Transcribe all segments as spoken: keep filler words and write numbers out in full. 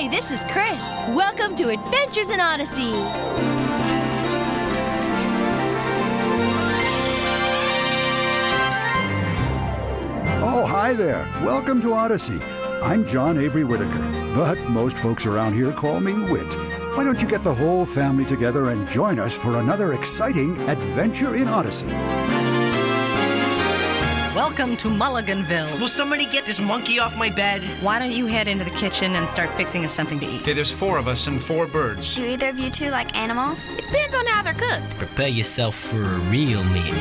Hi, this is Chris. Welcome to Adventures in Odyssey. Oh, hi there. Welcome to Odyssey. I'm John Avery Whitaker, but most folks around here call me Whit. Why don't you get the whole family together and join us for another exciting adventure in Odyssey? Welcome to Mulliganville. Will somebody get this monkey off my bed? Why don't you head into the kitchen and start fixing us something to eat? Okay, there's four of us and four birds. Do either of you two like animals? It depends on how they're cooked. Prepare yourself for a real meal.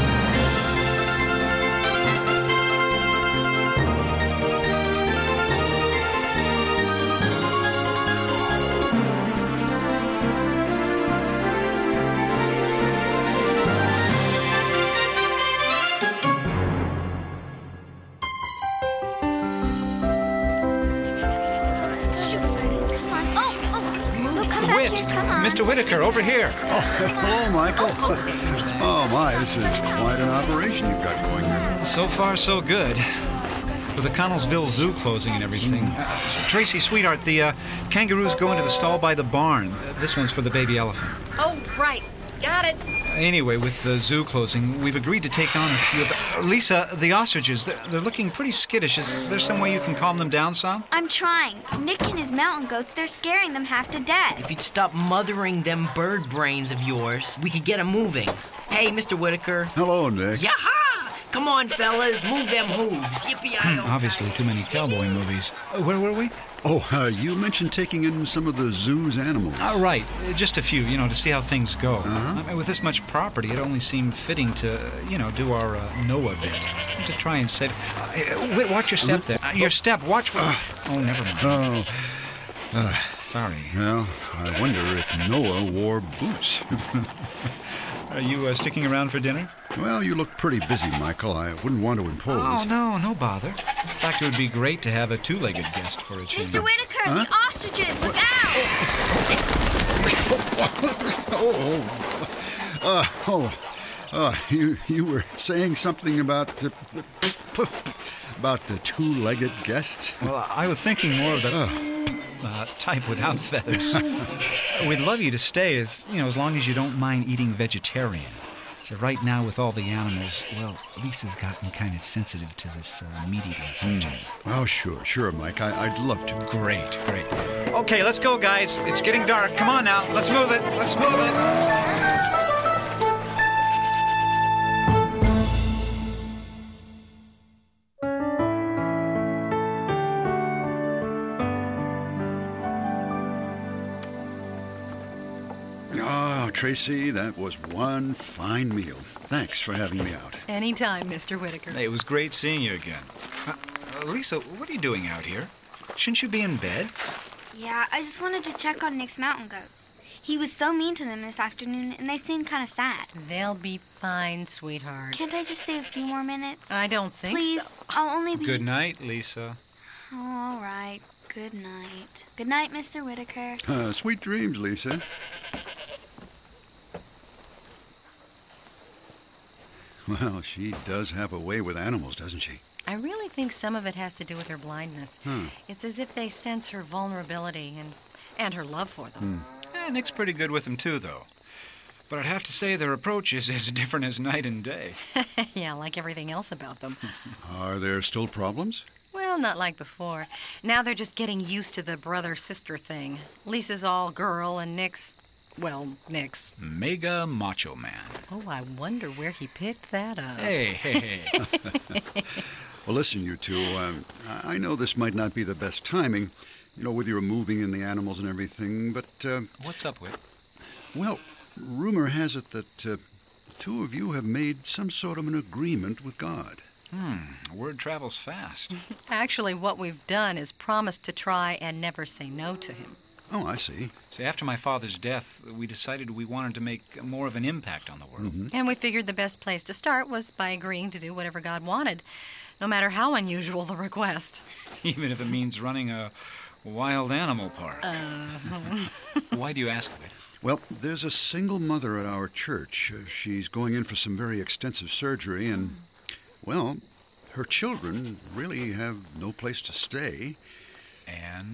Mister Whitaker, over here. Oh, hello, Michael. Oh, my, this is quite an operation you've got going here. So far, so good. With the Connellsville Zoo closing and everything. Uh, Tracy, sweetheart, the uh, kangaroos go into the stall by the barn. Uh, this one's for the baby elephant. Oh, right. Got it. Anyway, with the zoo closing, we've agreed to take on a few of the... Uh, Lisa, the ostriches, they're, they're looking pretty skittish. Is there some way you can calm them down some? I'm trying. Nick and his mountain goats, they're scaring them half to death. If you'd stop mothering them bird brains of yours, we could get them moving. Hey, Mister Whitaker. Hello, Nick. Yaha! Come on, fellas, move them hooves. Yippee-yi-yo. Obviously, too many cowboy movies. Uh, where were we? Oh, uh, you mentioned taking in some of the zoo's animals. Oh, right. Uh, Just a few, you know, to see how things go. Uh-huh. I mean, with this much property, it only seemed fitting to, uh, you know, do our uh, Noah bit. To try and save... Uh, Whit, watch your step there. Uh, your step, watch... For... Oh, never mind. Oh, uh, Sorry. well, I wonder if Noah wore boots. Are you uh, sticking around for dinner? Well, you look pretty busy, Michael. I wouldn't want to impose. Oh, no, no bother. In fact, it would be great to have a two-legged guest for a change. Mister Whitaker, Huh? the ostriches, look out! Oh, uh, oh, uh, you you were saying something about uh, about the two-legged guests? Well, I was thinking more of the uh, type without feathers. We'd love you to stay, as you know, as long as you don't mind eating vegetarian. So right now, with all the animals, well, Lisa's gotten kind of sensitive to this uh, meat-eating subject. Oh, sure, sure, Mike. I, I'd love to. Great, great. Okay, let's go, guys. It's getting dark. Come on now. Let's move it. Let's move it. Oh, Tracy, that was one fine meal. Thanks for having me out. Anytime, Mister Whitaker. Hey, it was great seeing you again. Uh, uh, Lisa, what are you doing out here? Shouldn't you be in bed? Yeah, I just wanted to check on Nick's mountain goats. He was so mean to them this afternoon, and they seemed kind of sad. They'll be fine, sweetheart. Can't I just stay a few more minutes? I don't think Please, so. I'll only be... Good night, Lisa. Oh, all right. Good night. Good night, Mister Whitaker. Uh, sweet dreams, Lisa. Well, she does have a way with animals, doesn't she? I really think some of it has to do with her blindness. Hmm. It's as if they sense her vulnerability and, and her love for them. Yeah, Nick's pretty good with them, too, though. But I'd have to say their approach is as different as night and day. Yeah, like everything else about them. Are there still problems? Well, not like before. Now they're just getting used to the brother-sister thing. Lisa's all girl and Nick's, well, Nick's. Mega Macho Man. Oh, I wonder where he picked that up. Hey, hey, hey. Well, listen, you two, um, I I know this might not be the best timing, you know, with your moving in the animals and everything, but, uh, What's up with? well, rumor has it that uh, the two of you have made some sort of an agreement with God. Hmm, word travels fast. Actually, what we've done is promised to try and never say no to him. Oh, I see. See, after my father's death, we decided we wanted to make more of an impact on the world. Mm-hmm. And we figured the best place to start was by agreeing to do whatever God wanted, no matter how unusual the request. Even if it means running a wild animal park. Uh, Why do you ask, Whit? Well, there's a single mother at our church. Uh, she's going in for some very extensive surgery, and, well, her children really have no place to stay. And?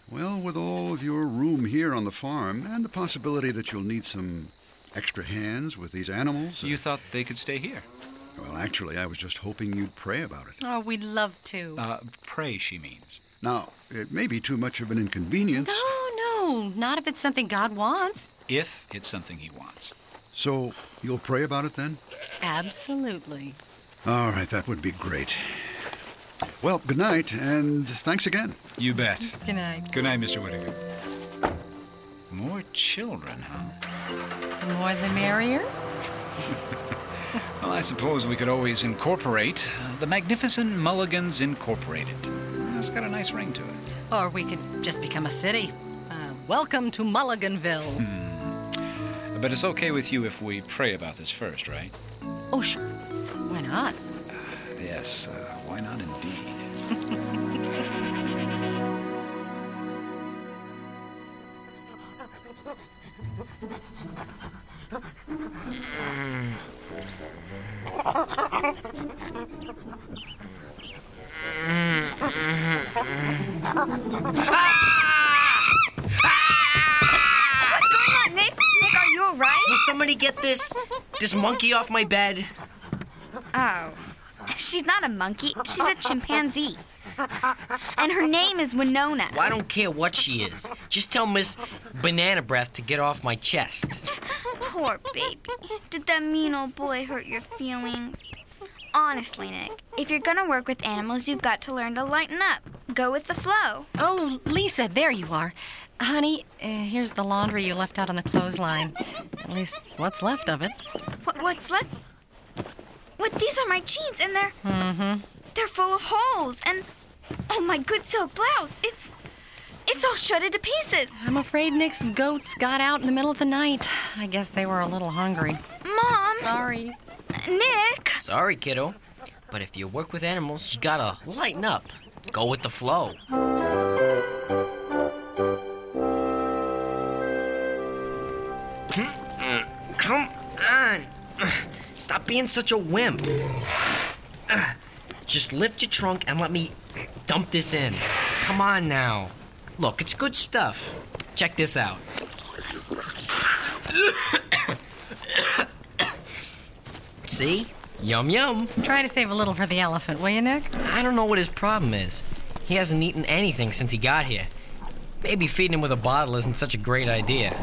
Well, with all of your room here on the farm and the possibility that you'll need some extra hands with these animals... You thought they could stay here? Well, actually, I was just hoping you'd pray about it. Oh, we'd love to. Uh, pray, she means. Now, it may be too much of an inconvenience. No, no, not if it's something God wants. If it's something he wants. So, you'll pray about it then? Absolutely. All right, that would be great. Well, good night, and thanks again. You bet. Good night. Good night, Mister Whitaker. More children, huh? The more the merrier? Well, I suppose we could always incorporate uh, the Magnificent Mulligans Incorporated. It's got a nice ring to it. Or we could just become a city. Uh, welcome to Mulliganville. Hmm. But it's okay with you if we pray about this first, right? Oh, sure. Why not? Uh, yes, uh, why not indeed? Nick? Nick, are you alright? Will somebody get this this monkey off my bed? Oh. She's not a monkey. She's a chimpanzee. And her name is Winona. Well, I don't care what she is. Just tell Miss Banana Breath to get off my chest. Poor baby. Did that mean old boy hurt your feelings? Honestly, Nick, if you're gonna work with animals, you've got to learn to lighten up. Go with the flow. Oh, Lisa, there you are. Honey, uh, here's the laundry you left out on the clothesline. At least, what's left of it. What, what's left? What, these are my jeans, and they're... Mm-hmm. They're full of holes, and... Oh, my good silk blouse. It's... It's all shredded to pieces. I'm afraid Nick's goats got out in the middle of the night. I guess they were a little hungry. Mom! Sorry. Nick! Sorry, kiddo. But if you work with animals, you gotta lighten up. Go with the flow. Come on. Stop being such a wimp. Just lift your trunk and let me dump this in. Come on now. Look, it's good stuff. Check this out. See? Yum yum. Try to save a little for the elephant, will you, Nick? I don't know what his problem is. He hasn't eaten anything since he got here. Maybe feeding him with a bottle isn't such a great idea.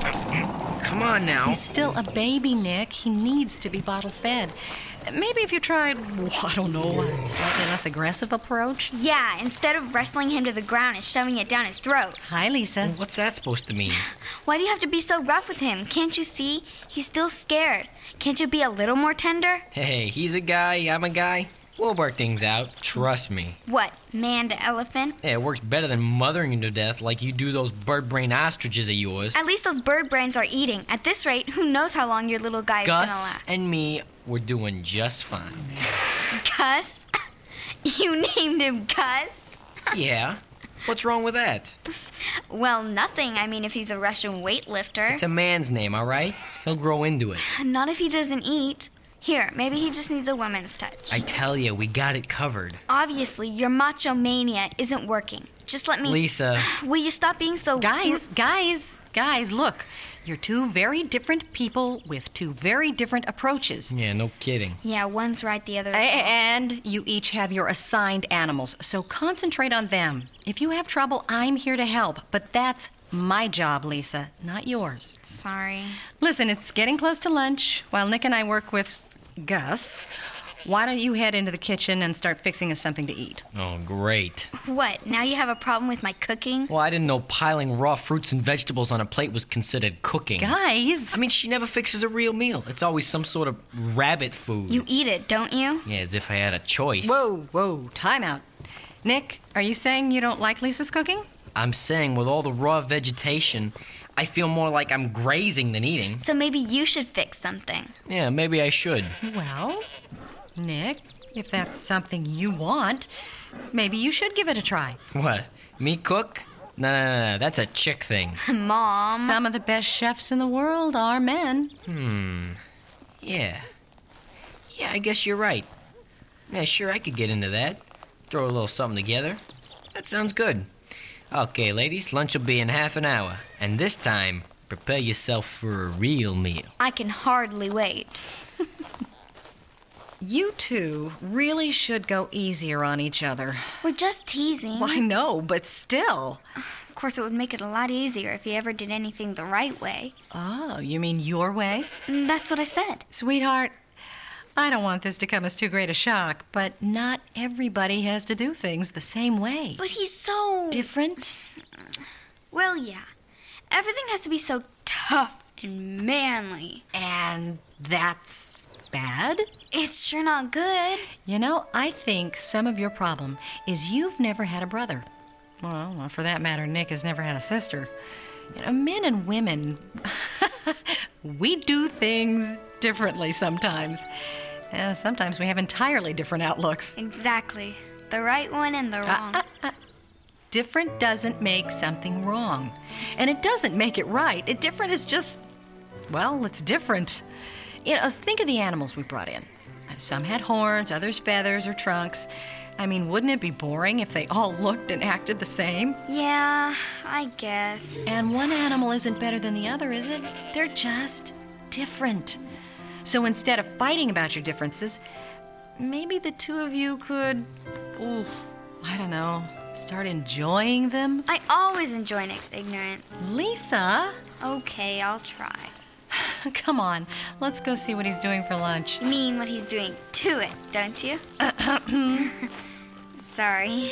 Come on now. He's still a baby, Nick. He needs to be bottle fed. Maybe if you tried, well, I don't know, a slightly less aggressive approach. Yeah, instead of wrestling him to the ground and shoving it down his throat. Hi, Lisa. What's that supposed to mean? Why do you have to be so rough with him? Can't you see? He's still scared. Can't you be a little more tender? Hey, he's a guy, I'm a guy. We'll work things out. Trust me. What, man to elephant? Yeah, it works better than mothering him to death like you do those bird brain ostriches of yours. At least those bird brains are eating. At this rate, who knows how long your little guy is gonna Gus last. and me, we're doing just fine. Gus? You named him Gus? Yeah. What's wrong with that? Well, nothing. I mean, if he's a Russian weightlifter. It's a man's name, all right? He'll grow into it. Not if he doesn't eat. Here, maybe he just needs a woman's touch. I tell you, we got it covered. Obviously, your macho mania isn't working. Just let me... Lisa. Will you stop being so... Guys, guys, guys, look. You're two very different people with two very different approaches. Yeah, no kidding. Yeah, one's right, the other's A- wrong. And you each have your assigned animals, so concentrate on them. If you have trouble, I'm here to help, but that's my job, Lisa, not yours. Sorry. Listen, it's getting close to lunch. While Nick and I work with Gus, why don't you head into the kitchen and start fixing us something to eat? Oh, great. What, now you have a problem with my cooking? Well, I didn't know piling raw fruits and vegetables on a plate was considered cooking. Guys! I mean, she never fixes a real meal. It's always some sort of rabbit food. You eat it, don't you? Yeah, as if I had a choice. Whoa, whoa, time out. Nick, are you saying you don't like Lisa's cooking? I'm saying with all the raw vegetation, I feel more like I'm grazing than eating. So maybe you should fix something. Yeah, maybe I should. Well, Nick, if that's something you want, maybe you should give it a try. What? Me cook? No, no, no, no. That's a chick thing. Mom. Some of the best chefs in the world are men. Hmm. Yeah. Yeah, I guess you're right. Yeah, sure, I could get into that. Throw a little something together. That sounds good. Okay, ladies, lunch will be in half an hour. And this time, prepare yourself for a real meal. I can hardly wait. You two really should go easier on each other. We're just teasing. Well, I know, but still. Of course, it would make it a lot easier if you ever did anything the right way. Oh, you mean your way? And that's what I said. Sweetheart, I don't want this to come as too great a shock, but not everybody has to do things the same way. But he's so... Different? Well, yeah. Everything has to be so tough and manly. And that's bad? It's sure not good. You know, I think some of your problem is you've never had a brother. Well, for that matter, Nick has never had a sister. You know, men and women, we do things differently sometimes. Uh, sometimes we have entirely different outlooks. Exactly. The right one and the wrong. Uh, uh, uh. Different doesn't make something wrong. And it doesn't make it right. It different is just, well, it's different. You know, think of the animals we brought in. Some had horns, others feathers or trunks. I mean, wouldn't it be boring if they all looked and acted the same? Yeah, I guess. And one animal isn't better than the other, is it? They're just different. So instead of fighting about your differences, maybe the two of you could, ooh, I don't know, start enjoying them? I always enjoy Nick's ignorance. Lisa? Okay, I'll try. Come on, let's go see what he's doing for lunch. You mean what he's doing to it, don't you? Sorry.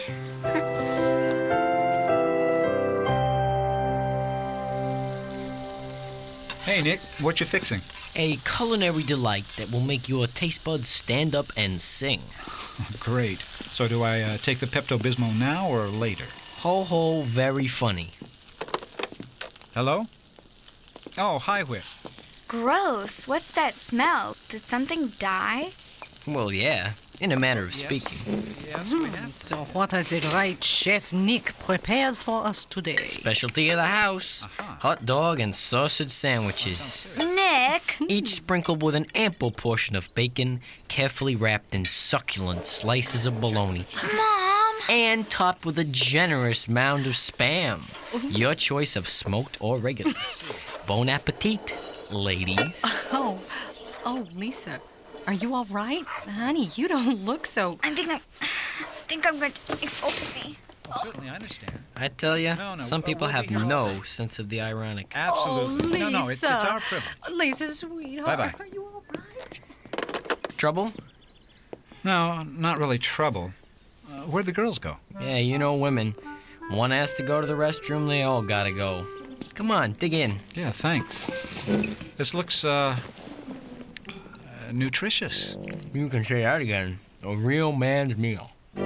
Hey, Nick, what you fixing? A culinary delight that will make your taste buds stand up and sing. Great. So do I uh, take the Pepto-Bismol now or later? Ho ho, very funny. Hello? Oh, hi, Whit. Gross. What's that smell? Did something die? Well, yeah, in a manner of speaking. Yes, we have. So what has the right Chef Nick prepared for us today? Specialty of the house. Uh-huh. Hot dog and sausage sandwiches. Nick! Each sprinkled with an ample portion of bacon, carefully wrapped in succulent slices of bologna. Mom! And topped with a generous mound of Spam. Your choice of smoked or regular. Bon appetit, ladies. Oh, oh, Lisa, are you all right? Honey, you don't look so... I think I'm... I think I'm going to exfoliate me. Oh, certainly, I understand. I tell you, No, no, some uh, people we'll have be here. no sense of the ironic. Absolutely. Oh, no, no, it's, it's Lisa. our privilege. Lisa, sweetheart, Bye-bye. are you all right? Trouble? No, not really trouble. Uh, where'd the girls go? Yeah, you know women. One has to go to the restroom, they all gotta go. Come on, dig in. Yeah, thanks. This looks, uh, uh nutritious. You can say that again. A real man's meal.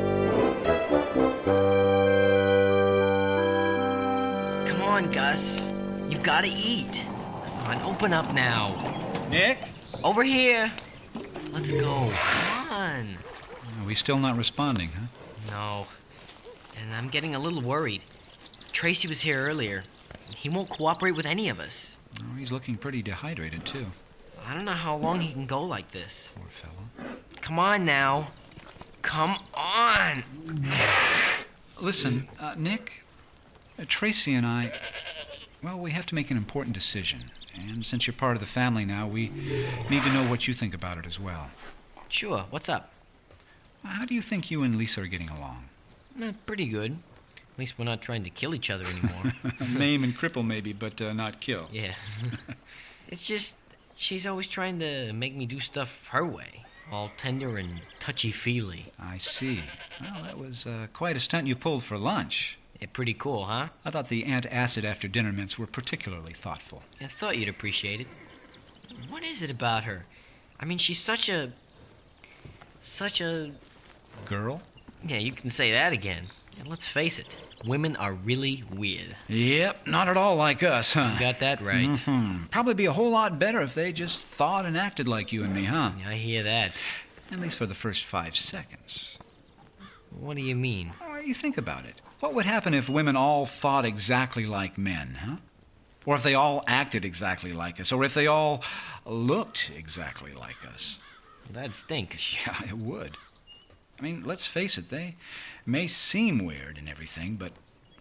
Come on, Gus. You've gotta eat. Come on, open up now. Nick? Over here. Let's go. Come on. Are we still not responding, huh? No. And I'm getting a little worried. Tracy was here earlier. He won't cooperate with any of us. Oh, he's looking pretty dehydrated, too. I don't know how long he can go like this. Poor fellow. Come on now. Come on. Listen, uh, Nick, uh, Tracy and I, well, we have to make an important decision. And since you're part of the family now, we need to know what you think about it as well. Sure, what's up? How do you think you and Lisa are getting along? Eh, pretty good. At least we're not trying to kill each other anymore. Maim and cripple, maybe, but uh, not kill. Yeah. It's just, she's always trying to make me do stuff her way. All tender and touchy-feely. I see. Well, that was uh, quite a stunt you pulled for lunch. Yeah, pretty cool, huh? I thought the antacid after dinner mints were particularly thoughtful. I thought you'd appreciate it. What is it about her? I mean, she's such a... Such a... Girl? Yeah, you can say that again. And let's face it, women are really weird. Yep, not at all like us, huh? You got that right. Mm-hmm. Probably be a whole lot better if they just thought and acted like you and me, huh? I hear that. At least for the first five seconds. What do you mean? Well, you think about it. What would happen if women all thought exactly like men, huh? Or if they all acted exactly like us? Or if they all looked exactly like us? That'd stink. Yeah, it would. I mean, let's face it, they may seem weird and everything, but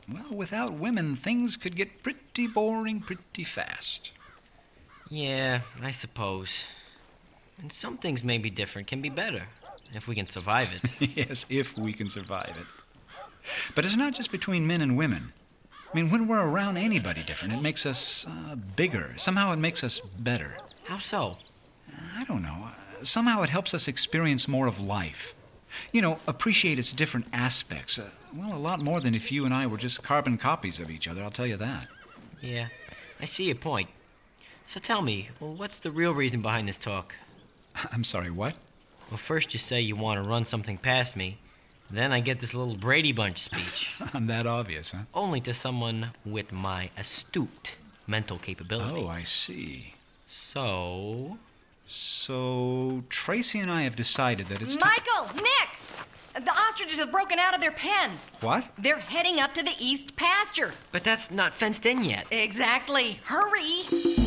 well, without women, things could get pretty boring pretty fast. Yeah, I suppose. And some things may be different, can be better, if we can survive it. Yes, if we can survive it. But it's not just between men and women. I mean, when we're around anybody different, it makes us uh, bigger. Somehow it makes us better. How so? I don't know. Somehow it helps us experience more of life. You know, appreciate its different aspects. Uh, well, a lot more than if you and I were just carbon copies of each other, I'll tell you that. Yeah, I see your point. So tell me, well, what's the real reason behind this talk? I'm sorry, what? Well, first you say you want to run something past me. Then I get this little Brady Bunch speech. I'm that obvious, huh? Only to someone with my astute mental capabilities. Oh, I see. So... So, Tracy and I have decided that it's... Michael! Nick! The ostriches have broken out of their pen. What? They're heading up to the east pasture. But that's not fenced in yet. Exactly. Hurry!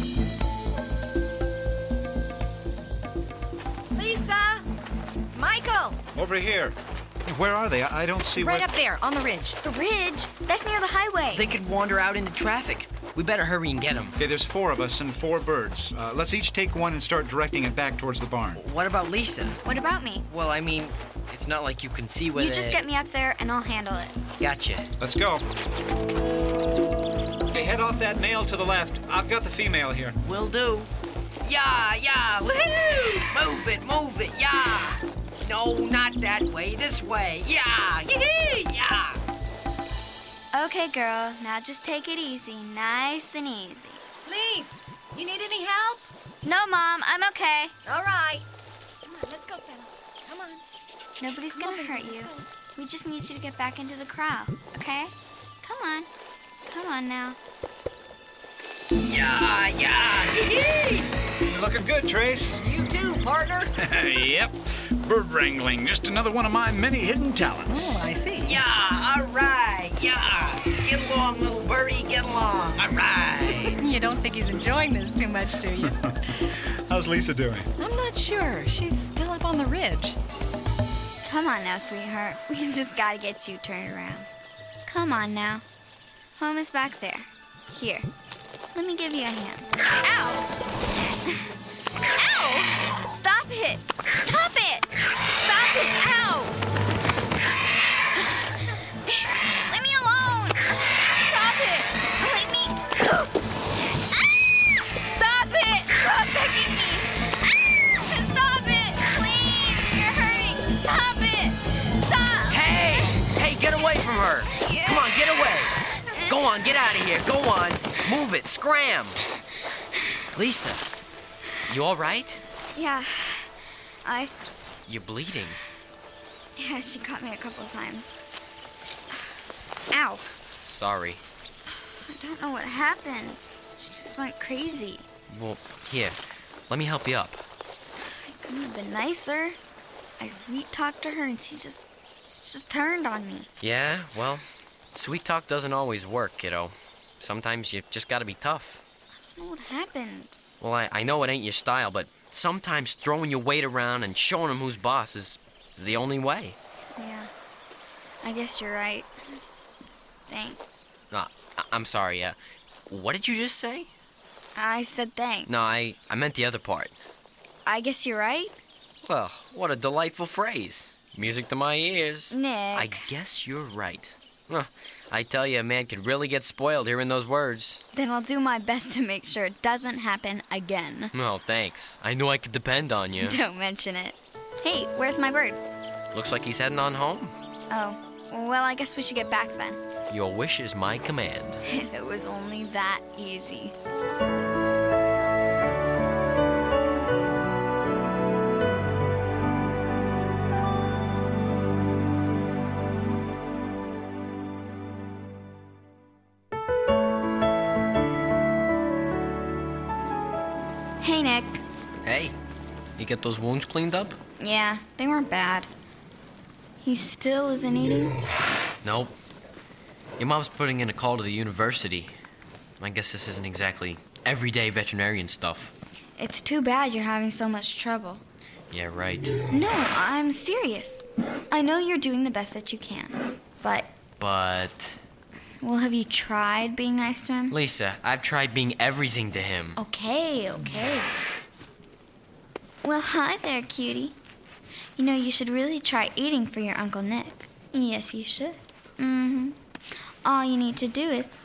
Lisa! Michael! Over here. Where are they? I I don't see Right where... up there, on the ridge. The ridge? That's near the highway. They could wander out into traffic. We better hurry and get them. Okay, there's four of us and four birds. Uh, let's each take one and start directing it back towards the barn. What about Lisa? What about me? Well, I mean, it's not like you can see where You they... just get me up there and I'll handle it. Gotcha. Let's go. Okay, head off that male to the left. I've got the female here. Will do. Yeah, yeah, woohoo! Move it, move it, yeah! No, not that way, this way. Yeah, yee yeah! Okay, girl. Now just take it easy. Nice and easy. Lise, you need any help? No, Mom. I'm okay. All right. Come on, let's go, Fennel. Come on. Nobody's Come gonna on, hurt let's you. go. We just need you to get back into the crowd, okay? Come on. Come on now. Yeah, yeah, yee You're looking good, Trace. You too, partner. Yep. Bird wrangling. Just another one of my many hidden talents. Oh, I see. Yeah, all right, yeah. Get along, little birdie, get along. All right. You don't think he's enjoying this too much, do you? How's Lisa doing? I'm not sure. She's still up on the ridge. Come on now, sweetheart. We just gotta get you turned around. Come on now. Home is back there. Here. Let me give you a hand. Ow! Ow! Stop it! Stop it! Stop it! Ow! Leave me alone! Stop it! Leave me... Ah! Stop it! Stop picking me! Ah! Stop it! Please! You're hurting! Stop it! Stop! Hey, hey, get away from her. Come on, get away. Go on, get out of here. Go on. Move it, scram. Lisa, you all right? Yeah. I... You're bleeding. Yeah, she caught me a couple of times. Ow. Sorry. I don't know what happened. She just went crazy. Well, here, let me help you up. I couldn't have been nicer. I sweet-talked to her and she just... She just turned on me. Yeah, well, sweet talk doesn't always work, kiddo. Sometimes you just gotta be tough. I don't know what happened. Well, I, I know it ain't your style, but sometimes throwing your weight around and showing them who's boss is, is the only way. Yeah. I guess you're right. Thanks. Uh, I, I'm sorry, uh, what did you just say? I said thanks. No, I, I meant the other part. I guess you're right. Well, what a delightful phrase. Music to my ears. Nick. I guess you're right. Huh, I tell you, a man could really get spoiled hearing those words. Then I'll do my best to make sure it doesn't happen again. Oh, thanks. I knew I could depend on you. Don't mention it. Hey, where's my bird? Looks like he's heading on home. Oh, well, I guess we should get back then. Your wish is my command. If it was only that easy. Hey, Nick. Hey, you get those wounds cleaned up? Yeah, they weren't bad. He still isn't eating? Nope. Your mom's putting in a call to the university. I guess this isn't exactly everyday veterinarian stuff. It's too bad you're having so much trouble. Yeah, right. No, I'm serious. I know you're doing the best that you can. But, But... Well, have you tried being nice to him? Lisa, I've tried being everything to him. Okay, okay. Well, hi there, cutie. You know, you should really try eating for your Uncle Nick. Yes, you should. Mm-hmm. All you need to do is...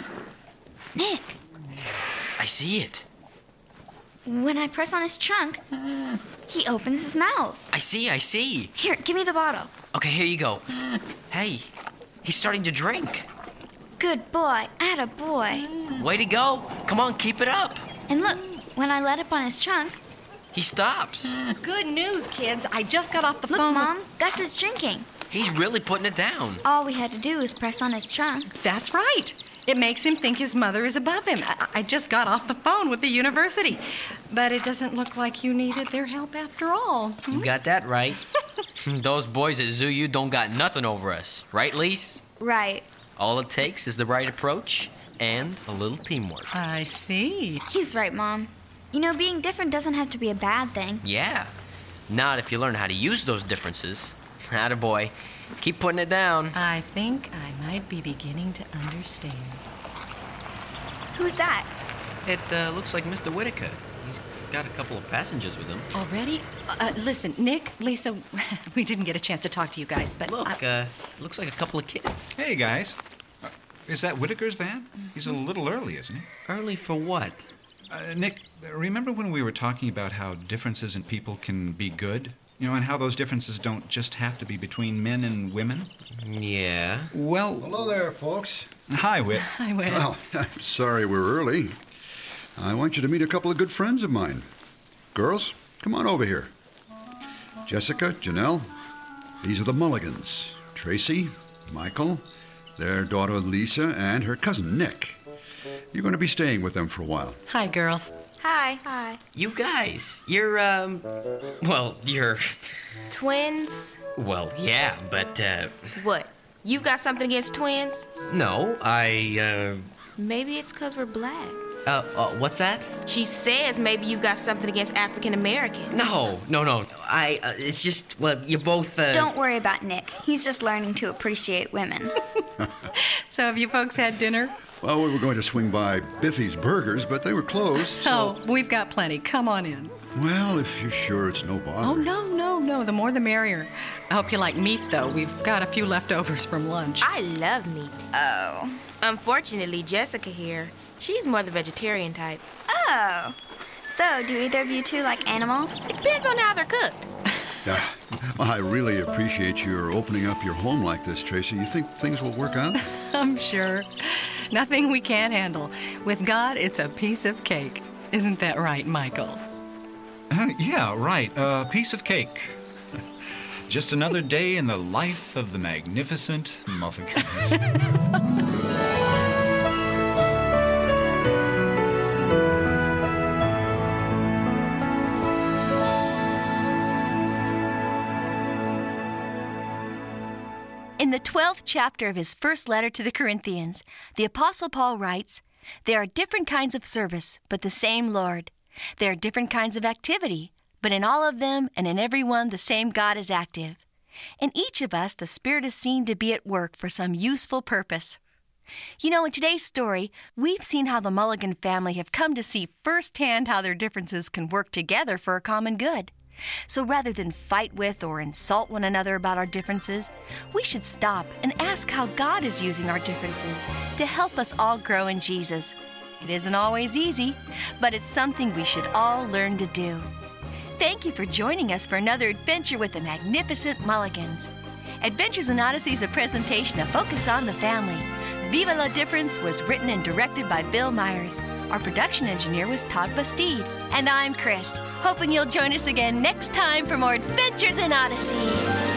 Nick, I see it. when I press on his trunk, he opens his mouth. I see, I see. Here, give me the bottle. Okay, here you go. Hey, he's starting to drink. Good boy, atta boy. Way to go. Come on, keep it up. And look, when I let up on his trunk, He stops. Good news, kids. I just got off the look, phone. Mom, Gus is drinking. He's really putting it down. All we had to do was press on his trunk. That's right. It makes him think his mother is above him. I, I just got off the phone with the university. But it doesn't look like you needed their help after all. You got that right. Those boys at Z U don't got nothing over us. Right, Lise? Right. All it takes is the right approach and a little teamwork. I see. He's right, Mom. You know, being different doesn't have to be a bad thing. Yeah. Not if you learn how to use those differences. Attaboy. Keep putting it down. I think I might be beginning to understand. Who's that? It uh, looks like Mister Whitaker. He's got a couple of passengers with him. Already? Uh, listen, Nick, Lisa, we didn't get a chance to talk to you guys, but... Look, I- uh, looks like a couple of kids. Hey, guys. Uh, is that Whitaker's van? He's a little early, isn't he? Early for what? Uh, Nick, remember when we were talking about how differences in people can be good? You know, and how those differences don't just have to be between men and women? Yeah. Well... Hello there, folks. Hi, Whit. I will. Well, I'm sorry we're early. I want you to meet a couple of good friends of mine. Girls, come on over here. Jessica, Janelle, these are the Mulligans. Tracy, Michael, their daughter Lisa, and her cousin Nick. You're going to be staying with them for a while. Hi, girls. Hi. Hi. You guys, you're, um, well, you're, Twins? well, yeah, but, uh, What? You've got something against twins? no, I, Maybe it's because we're black. uh, uh, uh, what's that? She says maybe you've got something against African Americans. No, no, no. I, uh, it's just, well, you're both, uh... Don't worry about Nick. He's just learning to appreciate women. So have you folks had dinner? Well, we were going to swing by Biffy's Burgers, but they were closed, so... Oh, we've got plenty. Come on in. Well, if you're sure it's no bother. Oh, no, no, no. The more the merrier. I hope you like meat, though. We've got a few leftovers from lunch. I love meat. Oh. Unfortunately, Jessica here, she's more the vegetarian type. Oh. So, do either of you two like animals? It depends on how they're cooked. Ah, well, I really appreciate your opening up your home like this, Tracy. You think things will work out? I'm sure. Nothing we can't handle. With God, it's a piece of cake. Isn't that right, Michael? Uh, yeah, right. A uh, piece of cake. Just another day in the life of the magnificent Mulligans. In the twelfth chapter of his first letter to the Corinthians, the Apostle Paul writes, "There are different kinds of service, but the same Lord. There are different kinds of activity, but in all of them and in every one the same God is active. In each of us the Spirit is seen to be at work for some useful purpose." You know, in today's story, we've seen how the Mulligan family have come to see firsthand how their differences can work together for a common good. So rather than fight with or insult one another about our differences, we should stop and ask how God is using our differences to help us all grow in Jesus. It isn't always easy, but it's something we should all learn to do. Thank you for joining us for another adventure with the magnificent Mulligans. Adventures in Odyssey is a presentation of Focus on the Family. Viva la Difference was written and directed by Bill Myers. Our production engineer was Todd Bastide. And I'm Chris, hoping you'll join us again next time for more Adventures in Odyssey.